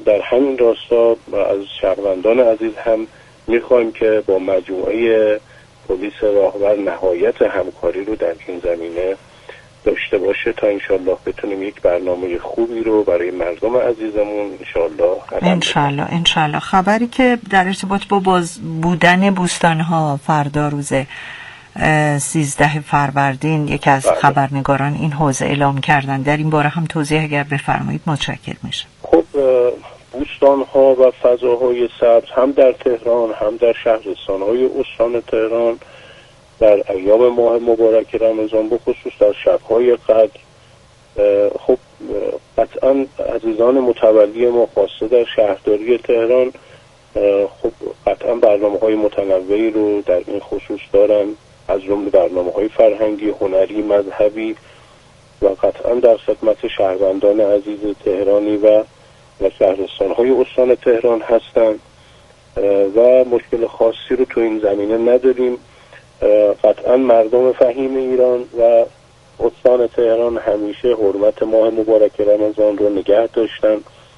در همین راستا از شهروندان عزیز هم میخوایم که با مجموعه پلیس راهور نهایت همکاری رو در این زمینه داشته باشه تا انشالله بتونیم یک برنامه خوبی رو برای مردم عزیزمون انشالله. خبری که در ارتباط با باز بودن بوستان‌ها فردا روز 13 فروردین یکی از خبرنگاران این حوزه اعلام کردن، در این باره هم توضیح اگر بفرمایید متشکر میشم. خب بوستان‌ها و فضاهای سبز هم در تهران هم در شهرستان‌های استان تهران در ایام ماه مبارک رمضان به خصوص در شب‌های قدر خب قطعا عزیزان متولی ما خاصه در شهرداری تهران خب قطعا برنامه‌های متنوعی رو در این خصوص دارن، از جمله برنامه‌های فرهنگی، هنری، مذهبی و قطعا در خدمت شهروندان عزیز تهرانی و شهرستان‌های استان تهران هستند و مشکل خاصی رو تو این زمینه نداریم. قطعا مردم فهیم ایران و استان تهران همیشه حرمت ماه مبارک رمضان رو نگه داشتن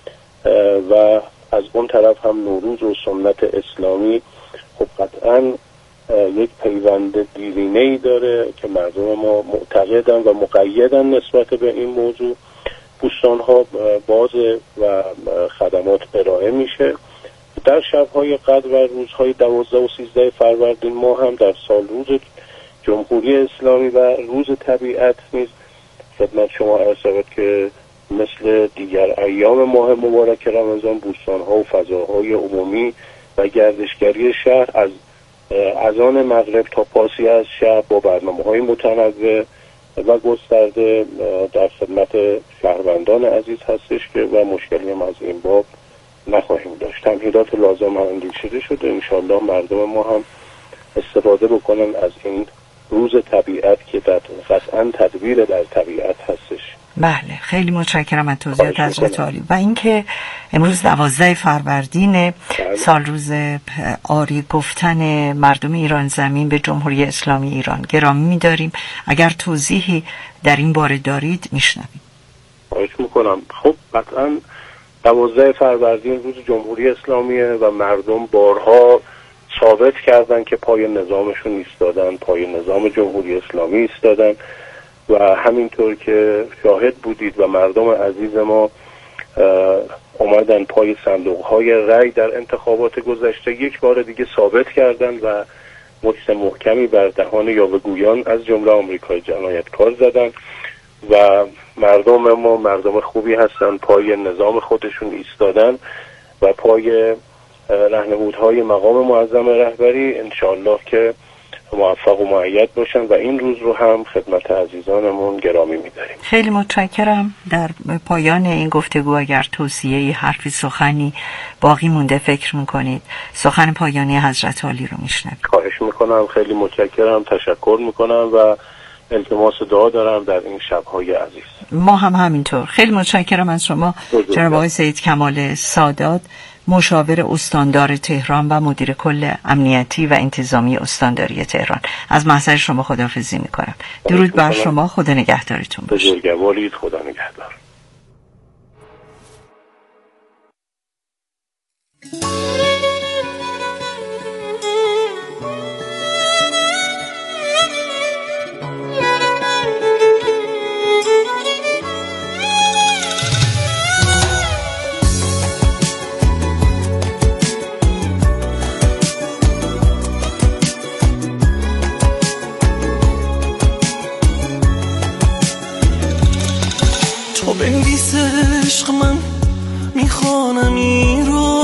و از اون طرف هم نوروز و سنت اسلامی خب قطعا یک پیوند دیرینه‌ای داره که مردم ما معتقدن و مقیدن نسبت به این موضوع. بوستان‌ها باز و خدمات ارائه میشه. در شب‌های قدر و روزهای 12 و 13 فروردین ما هم در سال روز جمهوری اسلامی و روز طبیعت نیز خدمت شما عرض شود که مثل دیگر ایام ماه مبارک رمضان بوستان‌ها و فضاهای عمومی و گردشگری شهر از اذان مغرب تا پاسی از شب با برنامه‌های متنوع و گسترده در خدمت شهروندان عزیز هستش که و مشکلی هم از این باب نخواهیم داشت. تمهیدات لازم هم اندیشیده شده، انشالله مردم ما هم استفاده بکنن از این روز طبیعت که قطعا تدبیر در طبیعت هستش. بله، خیلی متشکرم از توضیحات حضرت عالی. و اینکه امروز 12 فروردین سال روز آری گفتن مردم ایران زمین به جمهوری اسلامی ایران گرامی می‌داریم. اگر توضیحی در این باره دارید میشنویم. خواهش میکنم. خب قطعا 12 فروردین روز جمهوری اسلامیه و مردم بارها ثابت کردن که پای نظامشون ایستادن، پای نظام جمهوری اسلامی ایستادن و همینطور که شاهد بودید و مردم عزیز ما اومدن پای صندوق‌های رای در انتخابات گذشته یک بار دیگه ثابت کردن و مشت محکمی بر دهان یاوه‌گویان از جمله آمریکای جنایتکار زدن و مردم ما مردم خوبی هستن، پای نظام خودشون ایستادن و پای راهنمودهای مقام معظم رهبری انشالله که موفق و مؤید باشن و این روز رو هم خدمت عزیزانمون گرامی می‌داریم. خیلی متشکرم. در پایان این گفتگو اگر توصیه‌ای، حرفی، سخنی باقی مونده فکر می‌کنید، سخن پایانی حضرت عالی رو میشنوید. خواهش می‌کنم. خیلی متشکرم، تشکر می‌کنم و التماس دعا دارم در این شب‌های عزیز. ما هم همینطور. خیلی متشکرم از شما جناب آقای سید کمال سادات، مشاور استاندار تهران و مدیر کل امنیتی و انتظامی استانداری تهران. از محضر شما خداحافظی میکنم. درود بر شما، خدا نگهدارتون باشه. بزرگوارید، خدا نگهدار. بنویس عشق، من میخوانم این رو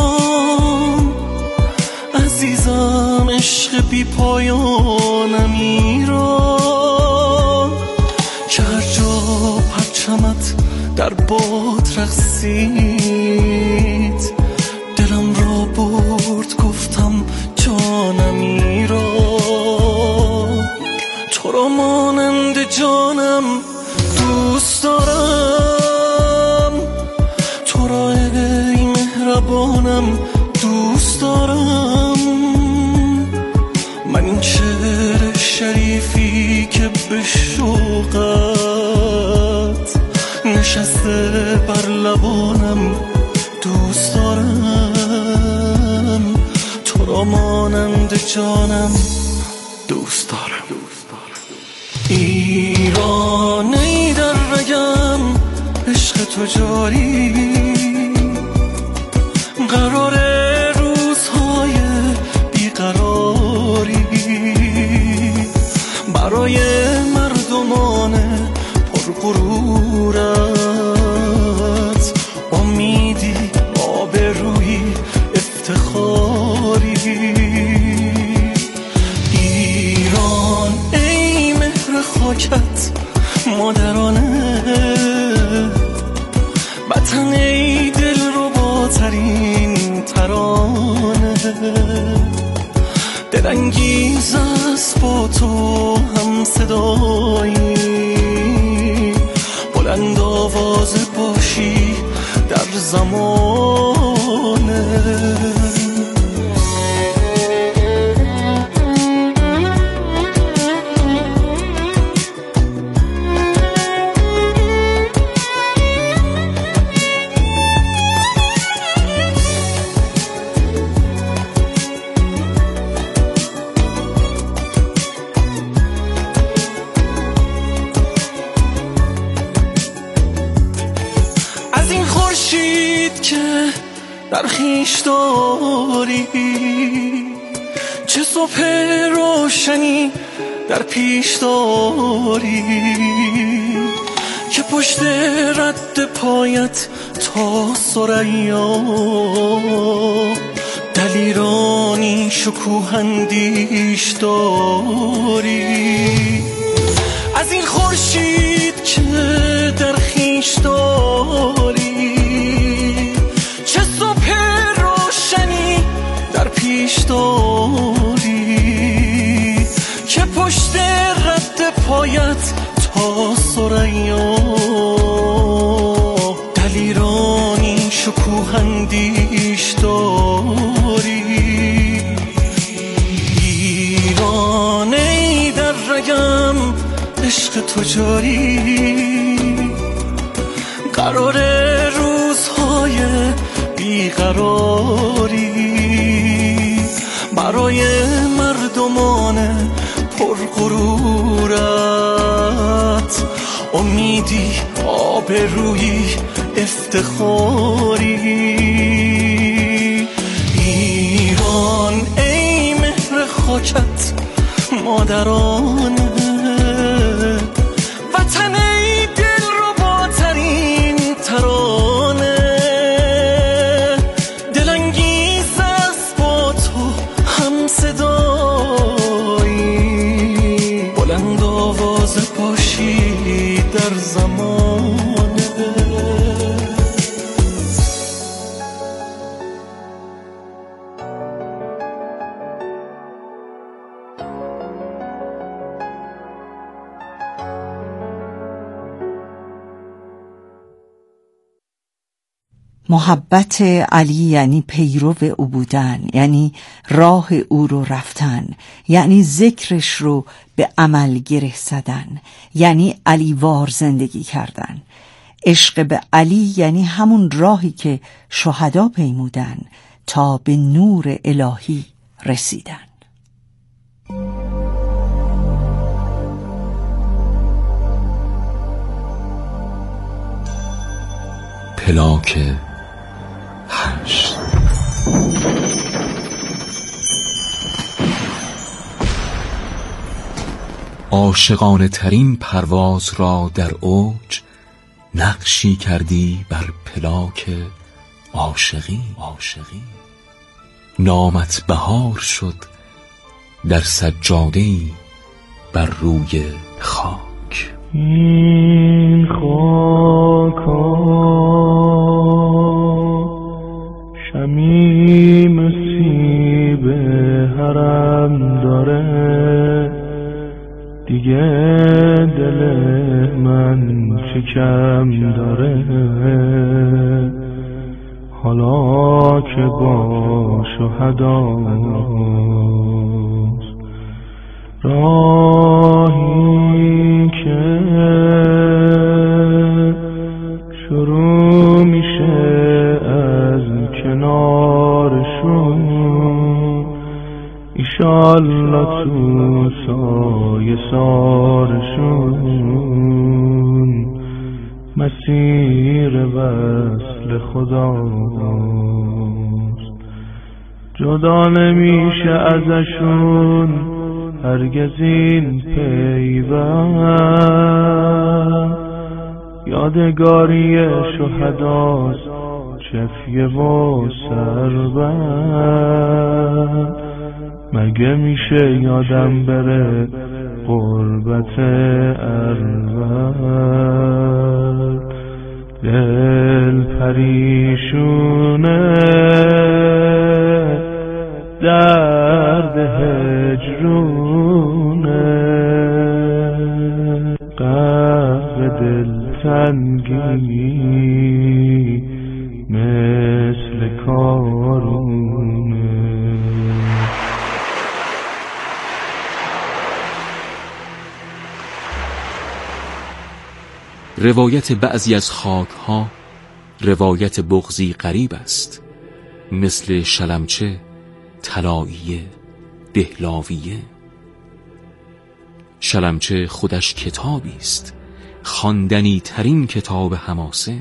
عزیزم، عشق بی پایانم این رو که هر جا پرچمت در باد رقصید دلم را برد، گفتم جانم این رو تو را مانند جانم دوست دارم، تو را ای مهربانم دوست دارم، من این شعر شریفی که به شوقت نشسته بر لبانم دوست دوست دارم، تو را مانند جانم دوست دارم. ایران ای در رگم عشق تو جاری، قرار روزهای بیقراری برای مردمان پرغرورت، امیدی آبرویی افتخاری. ایران ای مهر خاکت مادرانه، وطن ای دلرباترین ترانه، دلانگیز است با تو هم صدایی، بلند آواز باشی در زمانه. در خویش داری چه صبح روشنی در پیش داری، که پشت رد پایت تا ثریا دلیرانی شکوهندیش داری. از این خورشید که در خویش داری چه صبح روشنی در پیش داری، که پشت رد پایت تا ثریا دلیرانی شکوهندیش داری. ایران ای در رگم عشق تو جاری، قرار روزهای بیقراری برای مردمان پرغرورت، امیدی آبرویی افتخاری. ایران ای مهر خاکت مادرانه، وطن ای دلرباترین ترانه، دلانگیز است با تو هم صدایی، بلند آواز باشی در زمانه. محبت علی یعنی پیرو او بودن، یعنی راه او رو رفتن، یعنی ذکرش رو به عمل گره زدن، یعنی علیوار زندگی کردن. عشق به علی یعنی همون راهی که شهدا پیمودن تا به نور الهی رسیدن. پلاک 8 عاشقانه ترین پرواز را در اوج نقشی کردی بر پلاک عاشقی. نامت بهار شد در سجاده‌ای بر روی خاک. این خاکا شمیم سیب حرم داره، دیگه دل من شکم داره، حالا که با شهداست راهی که شروع میشه از کنارشون، ایشالله تو سایه سارشون مسیر وصل خداست. جدا نمیشه ازشون هرگز این پیوند، یادگاری شهداست چفیه و سربند. مگه میشه یادم بره غربت اربد، دل پریشونه درد هجرونه، قهر دلتنگی مثل کارونه. روایت بعضی از خاک‌ها روایت بغضی غریب است، مثل شلمچه، طلاییه، دهلاویه. شلمچه خودش کتابی است، خواندنی ترین کتاب حماسه.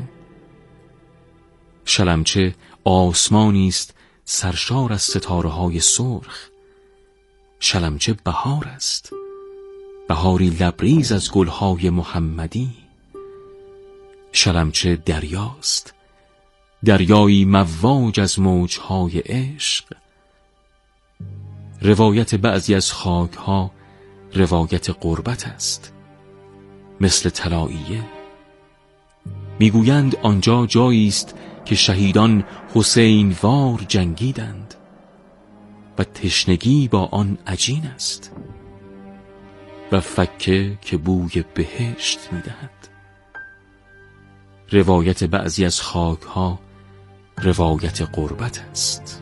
شلمچه آسمانی است سرشار از ستاره‌های سرخ. شلمچه بهار است، بهاری لبریز از گلهای محمدی. شلمچه دریاست، دریایی مواج از موجهای عشق. روایت بعضی از خاکها روایت غربت است، مثل طلاییه. میگویند آنجا جایی است که شهیدان حسین وار جنگیدند و تشنگی با آن عجین است و فکه که بوی بهشت میدهد. روایت بعضی از خاکها روایت غربت است.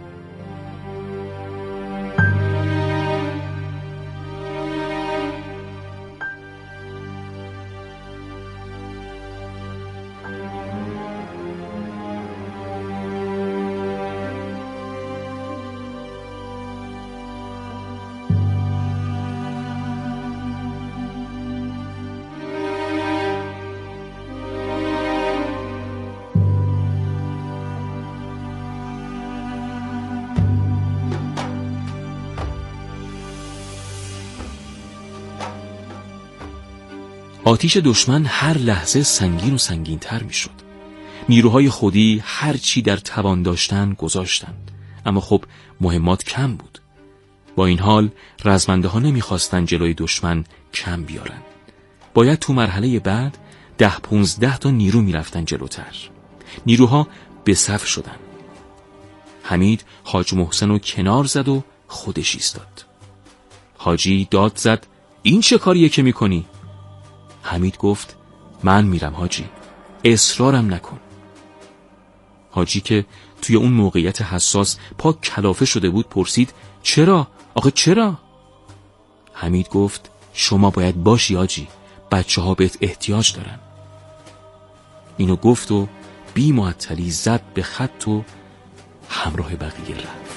آتیش دشمن هر لحظه سنگین و سنگین تر می شد. نیروهای خودی هر چی در توان داشتن گذاشتند، اما خب مهمات کم بود. با این حال رزمنده ها نمی خواستن جلوی دشمن کم بیارن. باید تو مرحله بعد 10-15 تا نیرو می رفتن جلوتر. نیروها به صف شدن. حمید حاج محسن رو کنار زد و خودش ایستاد. حاجی داد زد این چه کاریه که می کنی؟ حمید گفت من میرم حاجی، اصرارم نکن. حاجی که توی اون موقعیت حساس پا کلافه شده بود پرسید چرا؟ آخه چرا؟ حمید گفت شما باید باشی حاجی، بچه ها بهت احتیاج دارن. اینو گفت و بی معطلی زد به خط و همراه بقیه رفت.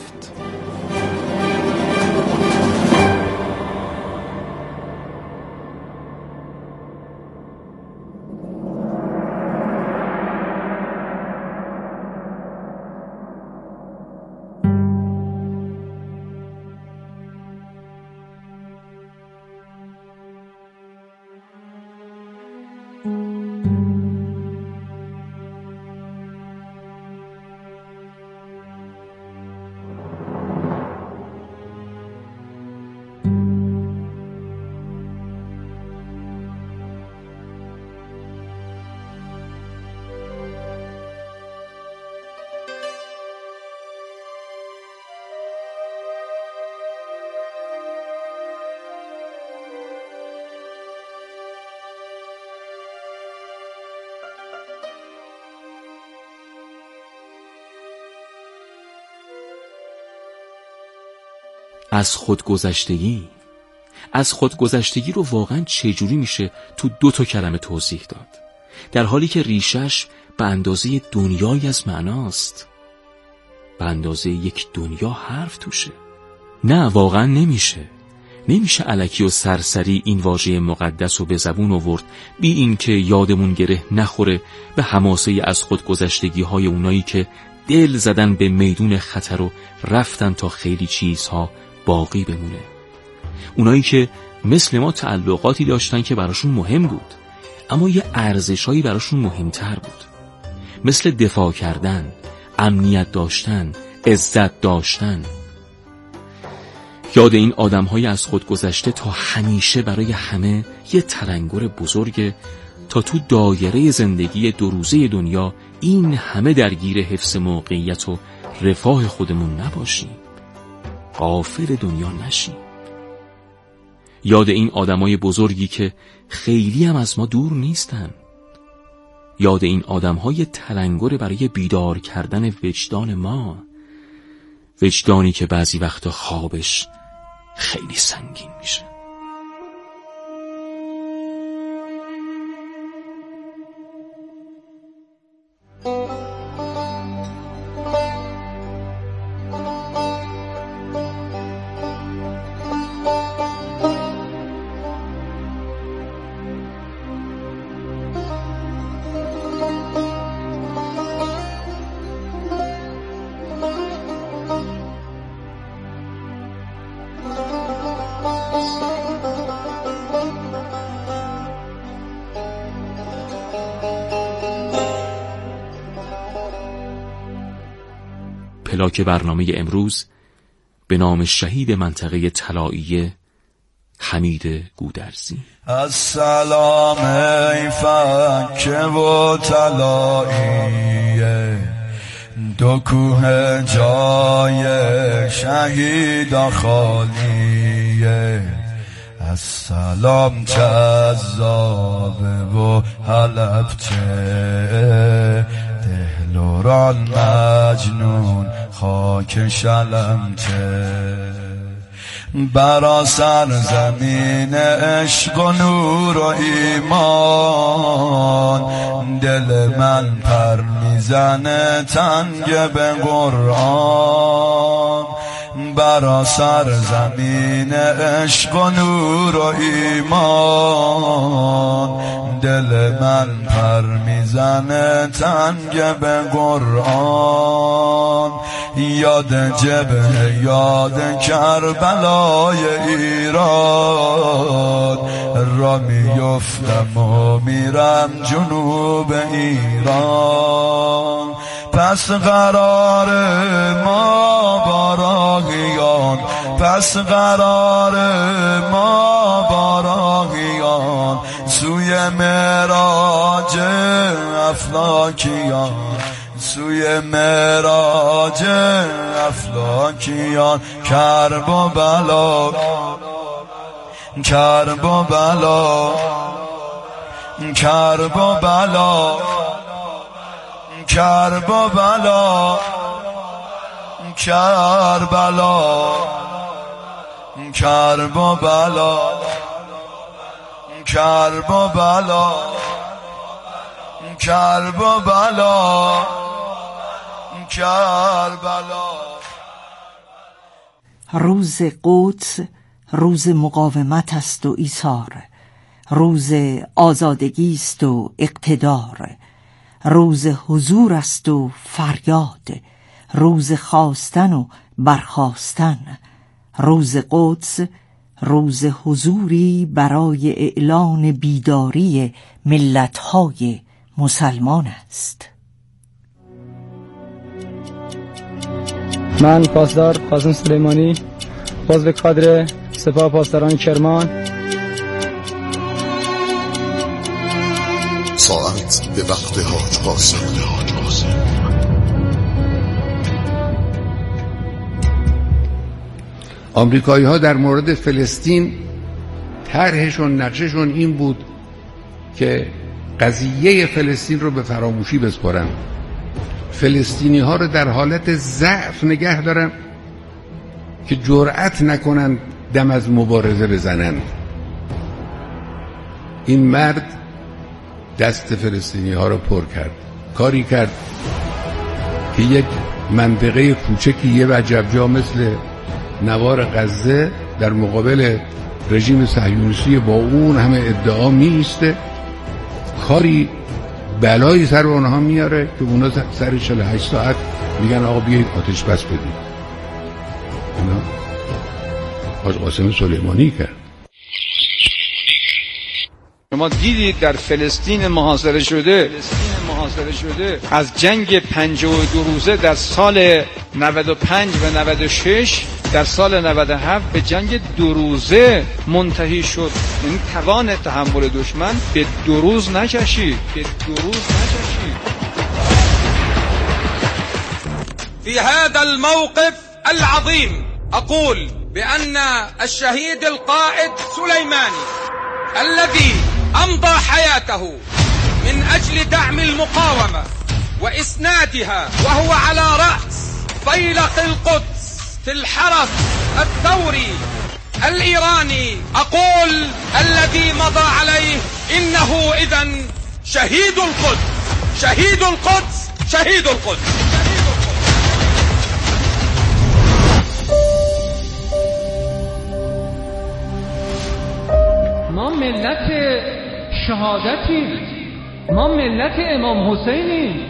از خودگذشتگی رو واقعا چجوری میشه تو 2 کلمه توضیح داد، در حالی که ریشش به اندازه دنیایی از معناست. به اندازه یک دنیا حرف توشه. نه واقعا نمیشه الکی و سرسری این واژه مقدس رو به زبون آورد بی این که یادمون گره نخوره به حماسه از خودگذشتگی های اونایی که دل زدن به میدون خطر و رفتن تا خیلی چیزها باقی بمونه. اونایی که مثل ما تعلقاتی داشتن که براشون مهم بود، اما یه ارزشایی براشون مهمتر بود، مثل دفاع کردن، امنیت داشتن، عزت داشتن. یاد این آدم‌های از خود گذشته تا همیشه برای همه یه تلنگر بزرگه تا تو دایره زندگی دو روزه دنیا این همه درگیر حفظ موقعیت و رفاه خودمون نباشیم، غافل دنیا نشیم. یاد این آدمای بزرگی که خیلی هم از ما دور نیستن. یاد این آدمهای تلنگر برای بیدار کردن وجدان ما، وجدانی که بعضی وقتا خوابش خیلی سنگین میشه. پلاک برنامه امروز به نام شهید منطقه طلاییه حمید گودرزی. السلام ای فکه و طلاییه، دو کوه جای شهیدا خالیه. السلام چه عذابه و حلب چه، دهلوران مجنون خاک شلم چه. برا سرزمین عشق و نور و ایمان، دل من پر میزنه تنگ به قرآن. برا سرزمین عشق و نور و ایمان، دل من پر میزنه تنگ به قرآن. یاد جبهه یاد کربلای ایران، را میفتم و میرم جنوب ایران. پس قرار ما با راهیان، پس قرار ما با راهیان، سوی معراج افلاکیان، سوی معراج افلاکیان. کرب و بلا، کرب و بلا، کرب و بلا، کربلا، کربلا، کربلا، کربلا، کربلا، کربلا. روز قدس روز مقاومت است و ایثار، روز آزادگی است و اقتدار، روز حضور است و فریاد، روز خواستن و برخاستن. روز قدس روز حضوری برای اعلان بیداری ملت‌های مسلمان است. من پاسدار قاسم سلیمانی، عضو کادر سپاه پاسداران کرمان. ساعت به وقت حاج قاسم. آمریکایی ها در مورد فلسطین طرحشون نقششون این بود که قضیه فلسطین رو به فراموشی بسپارن، فلسطینی ها رو در حالت ضعف نگه دارن که جرأت نکنن دم از مبارزه بزنن. این مرد دست فلسطینی ها رو پر کرد، کاری کرد که یک منطقه کوچکی یه وجبجا مثل نوار غزه در مقابل رژیم صهیونیستی با اون همه ادعا میسته، کاری بلایی سر اونها میاره که اونا سر 48 ساعت میگن آقا بیایید آتش بس بدید. اونا حاج قاسم سلیمانی کرد. شما دیدید در فلسطین محاصره شده از جنگ 52 روزه در سال 95 و 96 در سال 97 به جنگ 2 روزه منتهی شد. یعنی توان تحمل دشمن به 2 روز نکشید. في هذا الموقف العظيم أقول بأن الشهيد القائد سليماني الذي أمضى حياته من أجل دعم المقاومة وإسنادها وهو على رأس فيلق القدس في الحرس الثوري الإيراني، أقول الذي مضى عليه إنه إذن شهيد القدس، شهيد القدس، شهيد القدس. ما ملت شهادتیم، ما ملت امام حسینیم.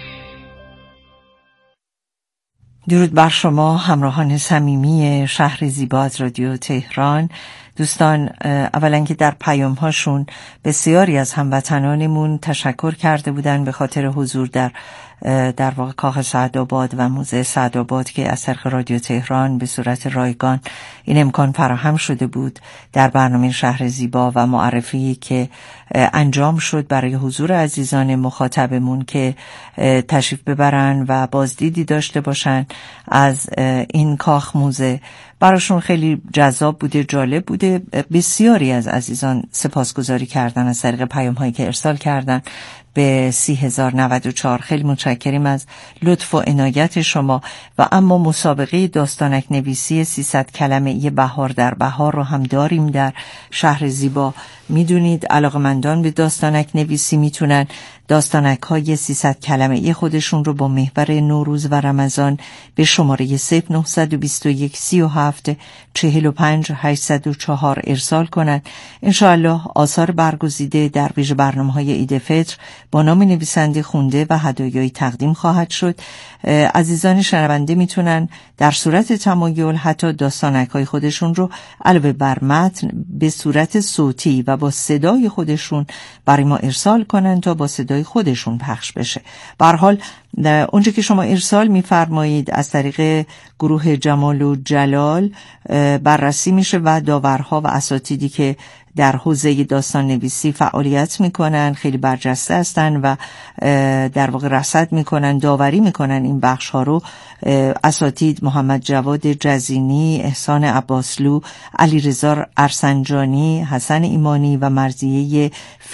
درود بر شما همراهان صمیمی شهر زیبا از رادیو تهران. دوستان، اولا که در پیام‌هاشون بسیاری از هموطنانمون تشکر کرده بودن به خاطر حضور در واقع کاخ سعدآباد و موزه سعدآباد که از طریق رادیو تهران به صورت رایگان این امکان فراهم شده بود در برنامه شهر زیبا و معرفی که انجام شد برای حضور عزیزان مخاطبمون که تشریف ببرن و بازدیدی داشته باشن از این کاخ موزه. براشون خیلی جذاب بوده، جالب بوده. بسیاری از عزیزان سپاسگزاری کردن از طریق پیام هایی که ارسال کردن به 30,094. خیلی متشکریم از لطف و عنایت شما. و اما مسابقه داستانک نویسی 300 کلمه بهار در بهار رو هم داریم در شهر زیبا. میدونید علاقمندان به داستانک نویسی میتونن داستانک های 300 کلمه خودشون رو با محور نوروز و رمضان به شماره 0921 37 45 804 ارسال کنند. انشاءالله آثار برگزیده در ویژه برنامه‌های عید فطر با نام نویسنده خونده و هدایایی تقدیم خواهد شد. عزیزان شنونده میتونن در صورت تمایل حتی داستانک های خودشون رو علاوه بر متن به صورت صوتی و با صدای خودشون برای ما ارسال کنن تا با صدای خودشون پخش بشه. به هر حال اونجا که شما ارسال می‌فرمایید از طریق گروه جمال و جلال بررسی میشه و داورها و اساتیدی که در حوزه داستان نویسی فعالیت میکنن خیلی برجسته هستن و در واقع رصد میکنن، داوری میکنن این بخش ها رو. اساتید محمد جواد جزینی، احسان عباسلو، علیرضا ارسنجانی، حسن ایمانی و مرضیه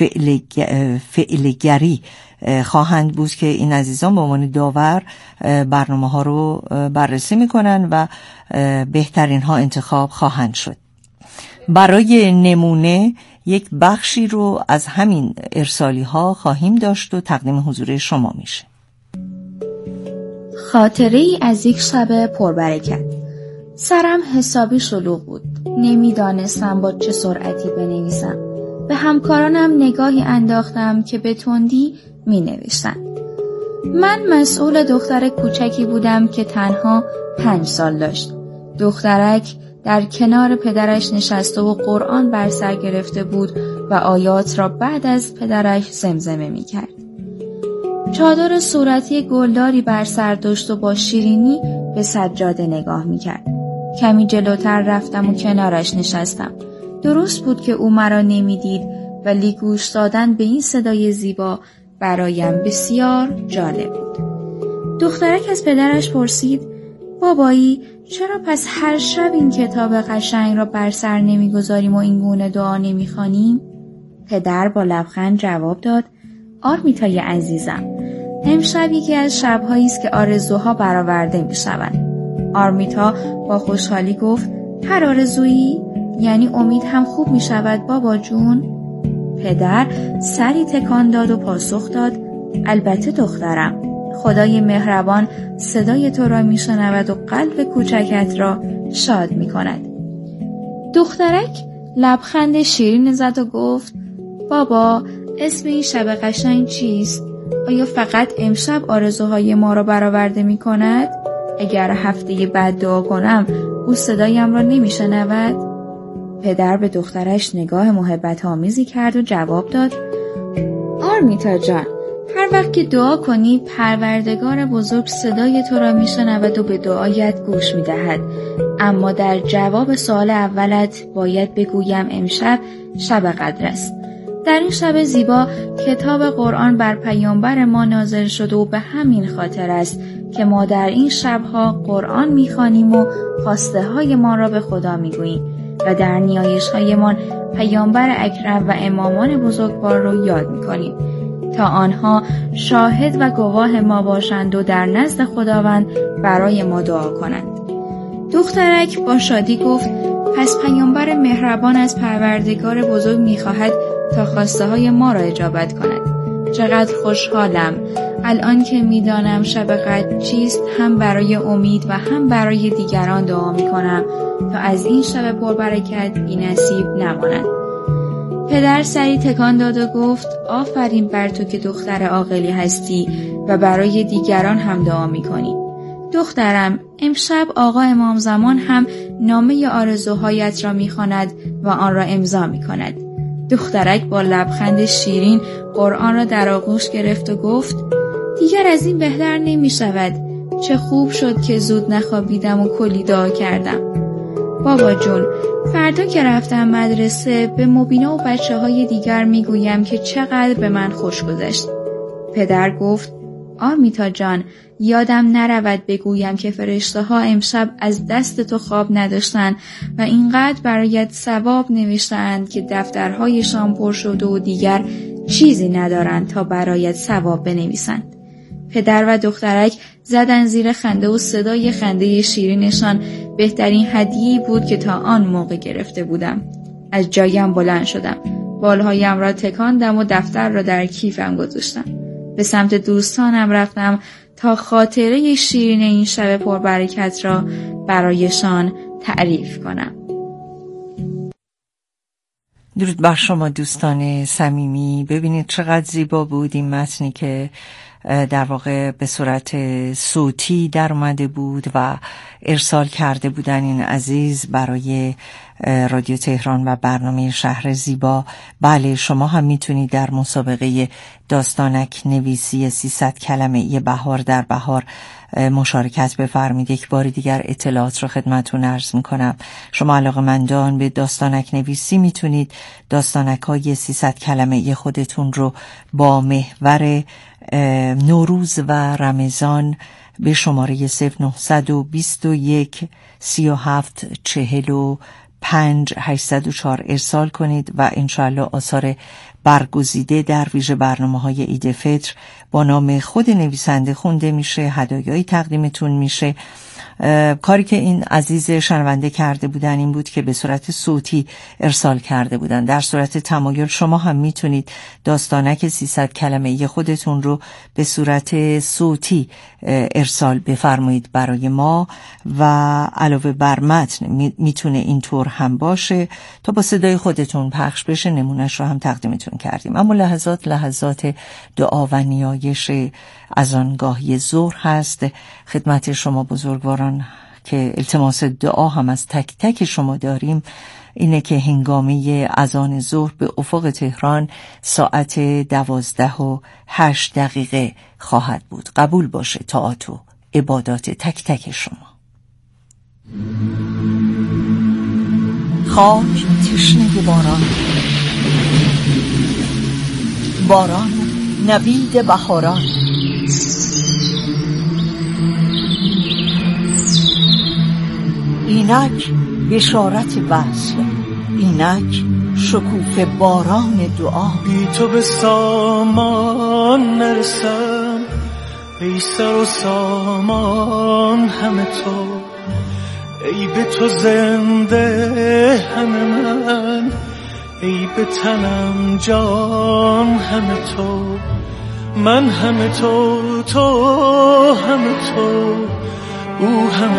فعلگری خواهند بود که این عزیزان به عنوان داور برنامه ها رو بررسی میکنن و بهترین ها انتخاب خواهند شد. برای نمونه یک بخشی رو از همین ارسالی ها خواهیم داشت و تقدیم حضور شما میشه. خاطره ای از یک شب پربرکت. سرم حسابی شلوغ بود. نمیدانستم با چه سرعتی بنویسم. به همکارانم نگاهی انداختم که به تندی می نوشتن. من مسئول دختر کوچکی بودم که تنها 5 سال داشت. دخترک در کنار پدرش نشسته و قرآن بر سر گرفته بود و آیات را بعد از پدرش زمزمه می کرد. چادر صورتی گلداری بر سر داشت و با شیرینی به سجاده نگاه می کرد. کمی جلوتر رفتم و کنارش نشستم. درست بود که او مرا نمی دید ولی گوش دادن به این صدای زیبا برایم بسیار جالب بود. دخترک از پدرش پرسید: بابایی، چرا پس هر شب این کتاب قشنگ را بر سر نمیگذاریم و این گونه دعا نمیخوانیم؟ پدر با لبخند جواب داد: آرمیتای عزیزم، امشب یکی از شب‌هایی است که آرزوها برآورده میشوند. آرمیتا با خوشحالی گفت: هر آرزویی؟ یعنی امید هم خوب میشود بابا جون؟ پدر سری تکان داد و پاسخ داد: البته دخترم، خدای مهربان صدای تو را میشنود و قلب کوچکت را شاد میکند. دخترک لبخند شیرین زد و گفت بابا، اسم این شب قشنگ چیست؟ آیا فقط امشب آرزوهای ما را برآورده میکند؟ اگر هفته بعد دعا کنم او صدایم را نمیشنود؟ پدر به دخترش نگاه محبت آمیزی کرد و جواب داد آرمیتا جان، هر وقت که دعا کنی پروردگار بزرگ صدای تو را میشنود و به دعایت گوش میدهد. اما در جواب سوال اولت باید بگویم امشب شب قدر است. در این شب زیبا کتاب قرآن بر پیامبر ما نازل شده و به همین خاطر است که ما در این شبها قرآن میخوانیم و خواسته های ما را به خدا میگوییم و در نیایش هایمان پیامبر اکرم و امامان بزرگوار را یاد میکنیم تا آنها شاهد و گواه ما باشند و در نزد خداوند برای ما دعا کنند. دخترک با شادی گفت پس پیامبر مهربان از پروردگار بزرگ میخواهد تا خواسته های ما را اجابت کند. چقدر خوشحالم الان که میدانم شب قدر چیست، هم برای امید و هم برای دیگران دعا میکنم تا از این شب پربرکت بی نصیب نمانند. پدر سری تکان داد و گفت آفرین بر تو که دختر عاقلی هستی و برای دیگران هم دعا میکنی. دخترم، امشب آقا امام زمان هم نامه آرزوهایت را میخواند و آن را امضا میکند. دخترک با لبخند شیرین قرآن را در آغوش گرفت و گفت دیگر از این بهتر نمی شود. چه خوب شد که زود نخوابیدم و کلی دعا کردم. بابا جون، فردا که رفتم مدرسه به مبینا و بچه های دیگر می گویم که چقدر به من خوش گذشت. پدر گفت آرمیتا جان، یادم نرود بگویم که فرشته ها امشب از دست تو خواب نداشتند و اینقدر برایت ثواب نوشتند که دفترهایشان پر شده و دیگر چیزی ندارند تا برایت ثواب بنویسند. پدر و دخترک زدن زیر خنده و صدای خنده شیرینشان بهترین هدیه‌ای بود که تا آن موقع گرفته بودم. از جایم بلند شدم، بالهایم را تکاندم و دفتر را در کیفم گذاشتم. به سمت دوستانم رفتم تا خاطره شیرین این شب پربرکت را برایشان تعریف کنم. درود بر شما دوستان صمیمی. ببینید چقدر زیبا بود این متنی که در واقع به صورت صوتی در اومده بود و ارسال کرده بودن این عزیز برای رادیو تهران و برنامه شهر زیبا. بله، شما هم میتونید در مسابقه داستانک نویسی 300 کلمه بهار در بهار مشارکت بفرمایید. یک بار دیگر اطلاعات رو خدمتتون عرض میکنم. شما علاقه‌مندان به داستانک نویسی میتونید داستانک های 300 کلمه خودتون رو با محور نوروز و رمضان به شماره 0921 37 45 804 ارسال کنید و انشاءالله آثار برگزیده در ویژه برنامه‌های عید فطر با نام خود نویسنده خونده میشه، هدایایی تقدیمتون میشه. کاری که این عزیز شنونده کرده بودن این بود که به صورت صوتی ارسال کرده بودن. در صورت تمایل شما هم میتونید داستانک 300 کلمه خودتون رو به صورت صوتی ارسال بفرمایید برای ما و علاوه بر متن میتونه اینطور هم باشه تا با صدای خودتون پخش بشه. نمونهش رو هم تقدیمتون کردیم. اما لحظات دعا و نیایش از آنگاهی ظهر هست. خدمت شما بزرگواران که التماس دعا هم از تک تک شما داریم اینه که هنگامه اذان ظهر به افق تهران ساعت 12:08 خواهد بود. قبول باشه طاعت و عبادات تک تک شما. خاک تشنه باران نوید بهاران، اینک بشارت وصل، اینک شکوفه باران دعا. بی تو به سامان نرسم، ای سر و سامان همه تو، ای به تو زنده همه من، ای به تنم جان همه تو. من همه تو، تو همه تو، او همه